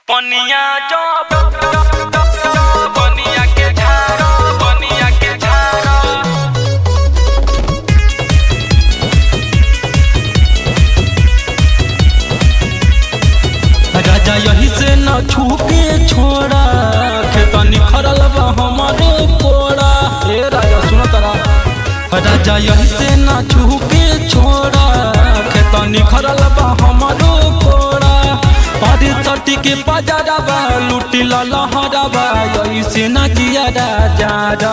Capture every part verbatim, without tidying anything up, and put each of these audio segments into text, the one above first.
पनिया जो पनिया के झारो पनिया के झारो राजा यही से न छूके छोड़ा खेता निखरल बा हमारे कोड़ा। ए राजा सुनो तारा, राजा यही से न छूके छोड़ा खेता निखरल बा हमारे कोड़ा। पारी सटी के पजारबा लूटी लहरबा यही से न किया राजा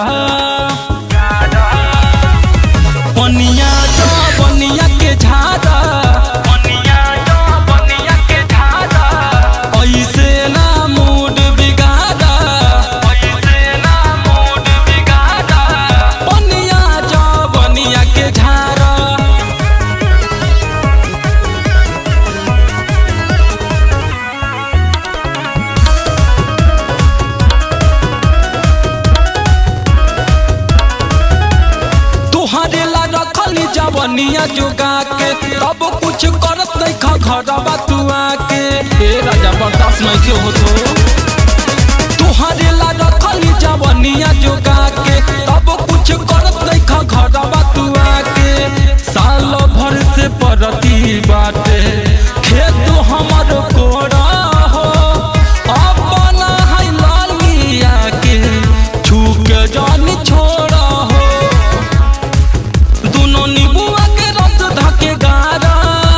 पनिया जो पनिया के झारा पनिया जो पनिया के झारो ऐसे ना मूड बिगाड़ा ऐसे ना मूड बिगाड़ा पनिया जो पनिया के झारा। तुहरे ला रखली जवनिया जोगा के तब कुछ करत नहीं खा घरबा तू आके। ए राजा बर्दाश्त नहीं के हो तो तुहरे ला रखली जवनिया जोगा के तब कुछ करत नहीं खा घरबा तू आके। साल भर से परती बाटे खेत हमर कोड़ा हो अपना है लालिया के छू के जान छोड़ा हो। दोनों नींबुआ के रस धके गारा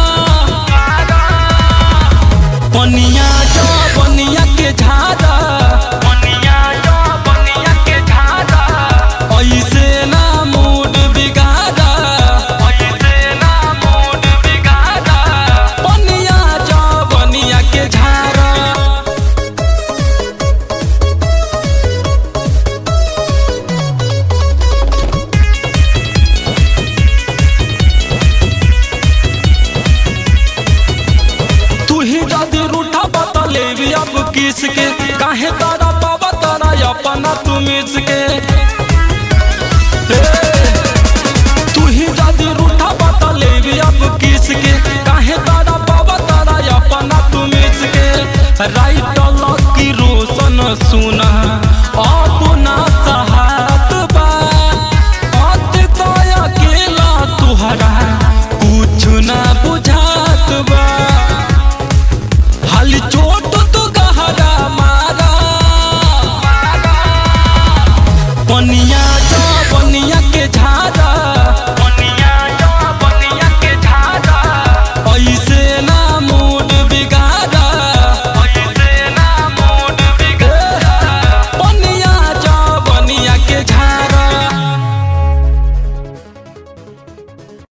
पनिया जो पनिया के झारा पनिया जो पनिया के झारो ऐसे ना मूड बिगाड़ा ऐसे ना मूड बिगाड़ा पनिया जो पनिया के झारा। तू ही जदी रूठा बता लेवी अब किसके काहे तारा बाबा तारा अपना तू मिसके। तू ही जदी रूठा बता लेवी अब किसके काहे तारा बाबा तारा अपना तू मिसके। राइट लकी रोशन सुना अपना